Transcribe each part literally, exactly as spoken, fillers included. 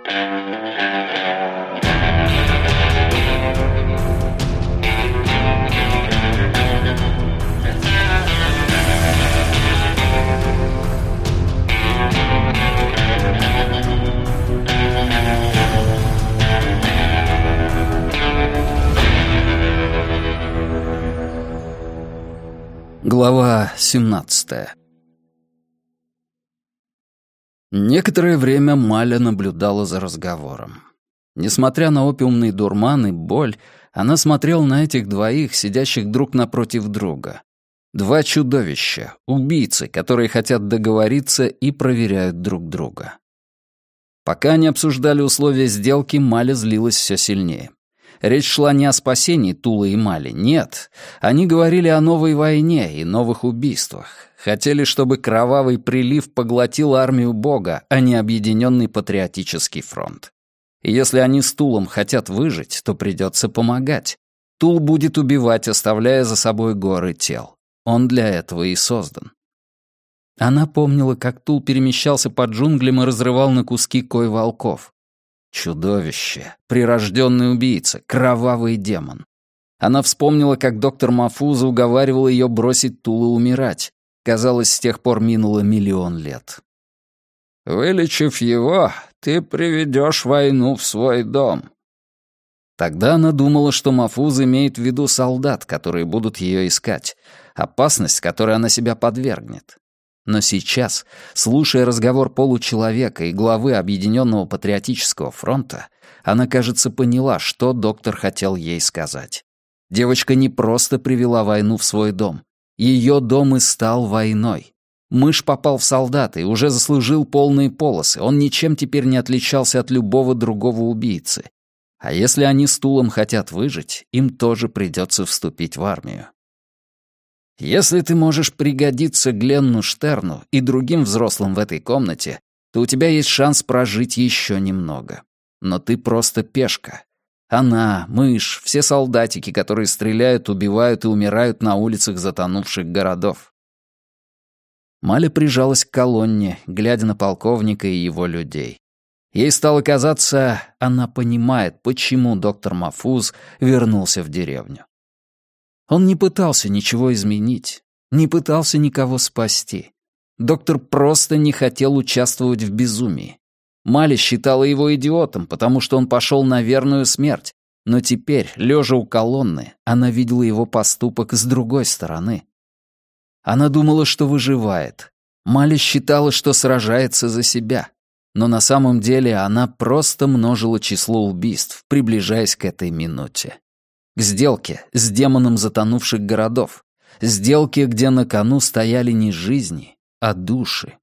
Глава семнадцатая. Некоторое время Маля наблюдала за разговором. Несмотря на опиумный дурман и боль, она смотрела на этих двоих, сидящих друг напротив друга. Два чудовища, убийцы, которые хотят договориться и проверяют друг друга. Пока они обсуждали условия сделки, Маля злилась все сильнее. Речь шла не о спасении Тула и Мали, нет. Они говорили о новой войне и новых убийствах. Хотели, чтобы кровавый прилив поглотил армию Бога, а не объединенный патриотический фронт. И если они с Тулом хотят выжить, то придется помогать. Тул будет убивать, оставляя за собой горы тел. Он для этого и создан. Она помнила, как Тул перемещался по джунглям и разрывал на куски кой волков. Чудовище, прирожденный убийца, кровавый демон. Она вспомнила, как доктор Мафуза уговаривал ее бросить Тула умирать. Казалось, с тех пор минуло миллион лет. «Вылечив его, ты приведешь войну в свой дом». Тогда она думала, что Мафуз имеет в виду солдат, которые будут ее искать, опасность, которой она себя подвергнет. Но сейчас, слушая разговор получеловека и главы Объединенного патриотического фронта, она, кажется, поняла, что доктор хотел ей сказать. Девочка не просто привела войну в свой дом. Ее дом и стал войной. Мышь попал в солдаты и уже заслужил полные полосы. Он ничем теперь не отличался от любого другого убийцы. А если они с Тулом хотят выжить, им тоже придется вступить в армию. Если ты можешь пригодиться Гленну Штерну и другим взрослым в этой комнате, то у тебя есть шанс прожить еще немного. Но ты просто пешка. Она, мышь, все солдатики, которые стреляют, убивают и умирают на улицах затонувших городов. Маля прижалась к колонне, глядя на полковника и его людей. Ей стало казаться, она понимает, почему доктор Мафуз вернулся в деревню. Он не пытался ничего изменить, не пытался никого спасти. Доктор просто не хотел участвовать в безумии. Маля считала его идиотом, потому что он пошел на верную смерть, но теперь, лежа у колонны, она видела его поступок с другой стороны. Она думала, что выживает. Маля считала, что сражается за себя. Но на самом деле она просто множила число убийств, приближаясь к этой минуте. К сделке с демоном затонувших городов. Сделке, где на кону стояли не жизни, а души.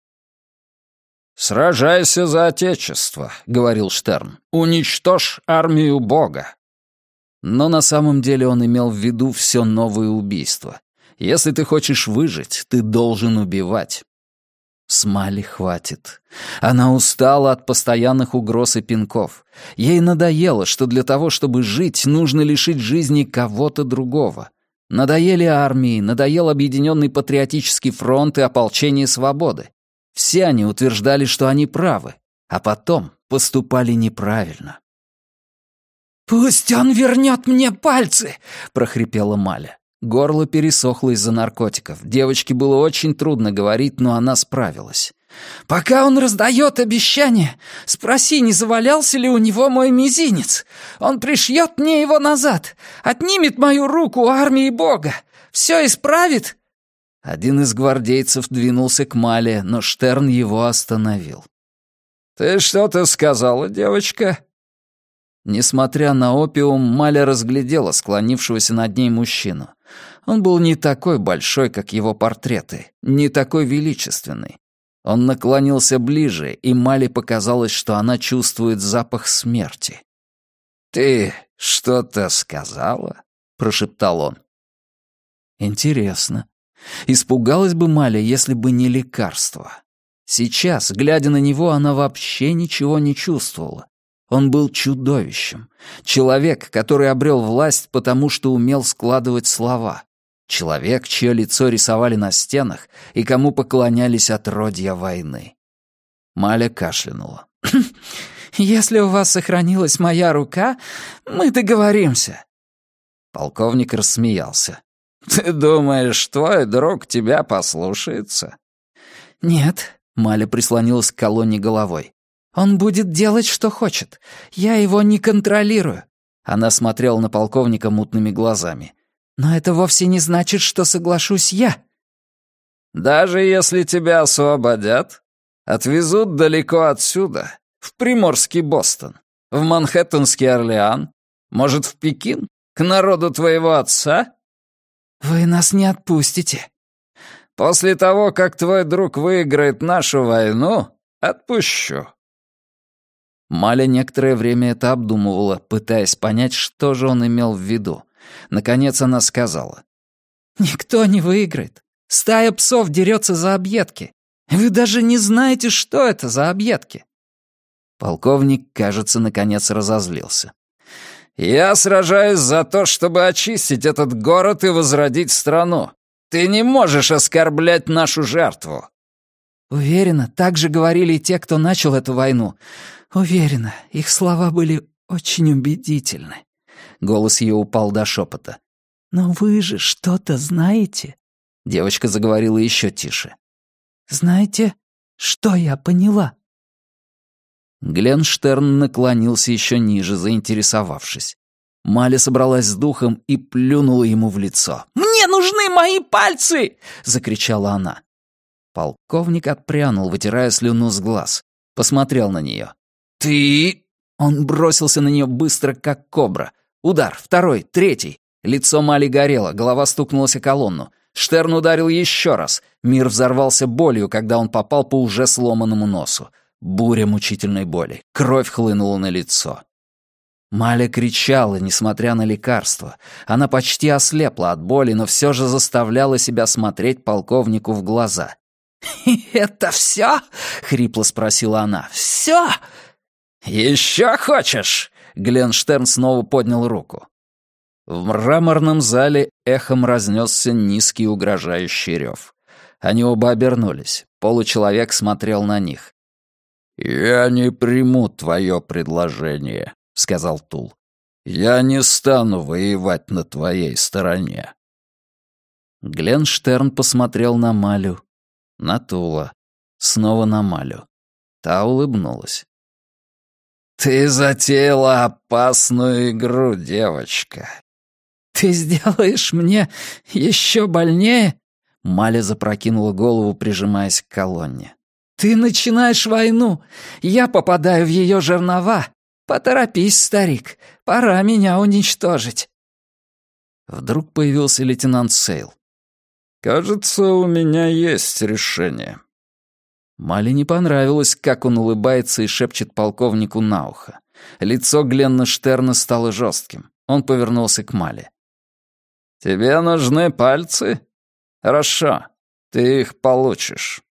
«Сражайся за Отечество», — говорил Штерн. «Уничтожь армию Бога». Но на самом деле он имел в виду все новые убийства. Если ты хочешь выжить, ты должен убивать. С Мали хватит. Она устала от постоянных угроз и пинков. Ей надоело, что для того, чтобы жить, нужно лишить жизни кого-то другого. Надоели армии, надоел Объединенный патриотический фронт и ополчение свободы. Все они утверждали, что они правы, а потом поступали неправильно. «Пусть он вернет мне пальцы!» — прохрипела Маля. Горло пересохло из-за наркотиков. Девочке было очень трудно говорить, но она справилась. «Пока он раздает обещания, спроси, не завалялся ли у него мой мизинец. Он пришьет мне его назад, отнимет мою руку у армии Бога. Все исправит». Один из гвардейцев двинулся к Мале, но Штерн его остановил. «Ты что-то сказала, девочка?» Несмотря на опиум, Маля разглядела склонившегося над ней мужчину. Он был не такой большой, как его портреты, не такой величественный. Он наклонился ближе, и Мале показалось, что она чувствует запах смерти. «Ты что-то сказала?» — прошептал он. Интересно. Испугалась бы Маля, если бы не лекарство. Сейчас, глядя на него, она вообще ничего не чувствовала. Он был чудовищем. Человек, который обрел власть, потому что умел складывать слова. Человек, чье лицо рисовали на стенах и кому поклонялись отродья войны. Маля кашлянула. Если у вас сохранилась моя рука, мы договоримся». Полковник рассмеялся. «Ты думаешь, твой друг тебя послушается?» «Нет», — Маля прислонилась к колонне головой. «Он будет делать, что хочет. Я его не контролирую». Она смотрела на полковника мутными глазами. «Но это вовсе не значит, что соглашусь я». «Даже если тебя освободят, отвезут далеко отсюда, в приморский Бостон, в манхэттенский Орлеан, может, в Пекин, к народу твоего отца?» «Вы нас не отпустите». «После того, как твой друг выиграет нашу войну, отпущу». Маля некоторое время это обдумывала, пытаясь понять, что же он имел в виду. Наконец она сказала. «Никто не выиграет. Стая псов дерется за объедки. Вы даже не знаете, что это за объедки». Полковник, кажется, наконец разозлился. «Я сражаюсь за то, чтобы очистить этот город и возродить страну. Ты не можешь оскорблять нашу жертву». «Уверена, так же говорили и те, кто начал эту войну. Уверена, их слова были очень убедительны». Голос ее упал до шепота. «Но вы же что-то знаете?» Девочка заговорила еще тише. «Знаете, что я поняла?» Глен Штерн наклонился еще ниже, заинтересовавшись. Маля собралась с духом и плюнула ему в лицо. «Мне нужны мои пальцы!» — закричала она. Полковник отпрянул, вытирая слюну с глаз. Посмотрел на нее. «Ты...» Он бросился на нее быстро, как кобра. Удар, второй, третий. Лицо Мали горело, голова стукнулась о колонну. Штерн ударил еще раз. Мир взорвался болью, когда он попал по уже сломанному носу. Буря мучительной боли. Кровь хлынула на лицо. Маля кричала, несмотря на лекарство. Она почти ослепла от боли, но все же заставляла себя смотреть полковнику в глаза. «Это все?» — хрипло спросила она. «Все?» «Еще хочешь?» — Глен Штерн снова поднял руку. В мраморном зале эхом разнесся низкий угрожающий рев. Они оба обернулись. Получеловек смотрел на них. «Я не приму твое предложение», — сказал Тул. «Я не стану воевать на твоей стороне». Глен Штерн посмотрел на Малю, на Тула, снова на Малю. Та улыбнулась. «Ты затеяла опасную игру, девочка». «Ты сделаешь мне еще больнее?» Маля запрокинула голову, прижимаясь к колонне. «Ты начинаешь войну. Я попадаю в ее жернова. Поторопись, старик. Пора меня уничтожить». Вдруг появился лейтенант Сейл. «Кажется, у меня есть решение». Мале не понравилось, как он улыбается и шепчет полковнику на ухо. Лицо Гленна Штерна стало жестким. Он повернулся к Мале. «Тебе нужны пальцы? Хорошо, ты их получишь».